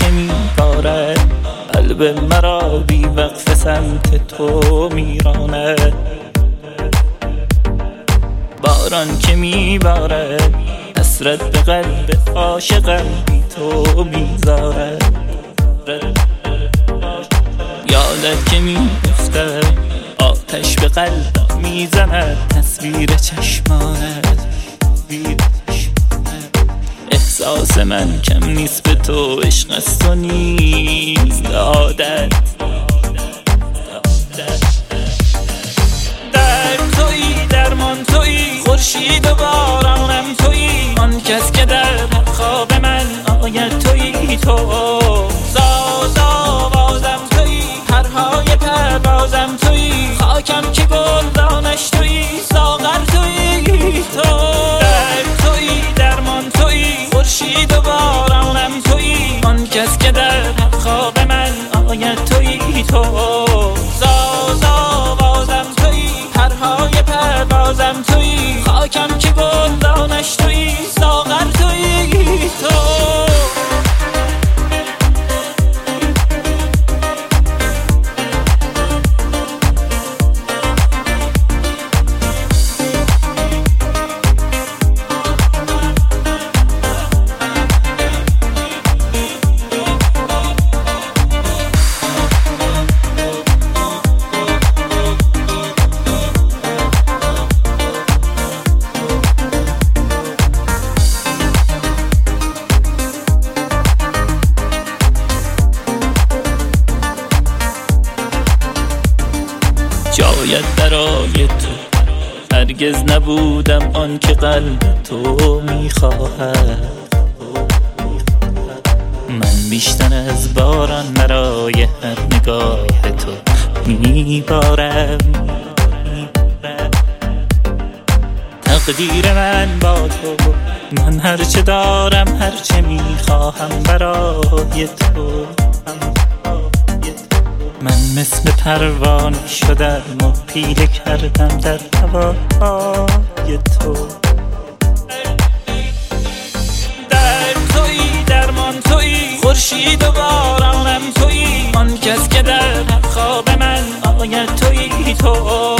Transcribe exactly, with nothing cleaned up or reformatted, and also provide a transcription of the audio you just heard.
که میبارد قلب مرا بی وقف سمت تو میراند. باران که میبارد حسرت به قلب عاشقم بی تو میذارد. یادت که میفتد آتش به قلبم میزند تصویر چشمانت. احساس من کم نیست به تو، عشق از تو نیست عادت. در تویی درمان تویی خورشید و بارانم تویی، آن کس که در خواب من آید تویی. تو ساز آوازم تویی، پرهای پروازم تویی، خاکم که گلدانش تویی، ساغر تویی. تو در تویی درمان تویی خورشید و بارانم تویی، آن کس که در خواب من آید تویی. تو ساز آوازم تویی، پرهای پروازم تویی، خاکم که گلدانش تویی، ساغر تویی. تو جایت برای تو هرگز نبودم، آن که قلب تو میخواهد. من بیشتر از باران برای هر نگاه تو میبارم. تقدیر من با تو، من هرچه دارم هرچه میخواهم برای تو. من مثل پروانه شدم و پیله کردم در هوای تو. در تویی درمان تویی خورشید و بارانم تویی، آن کس که در خواب من آید تویی. تو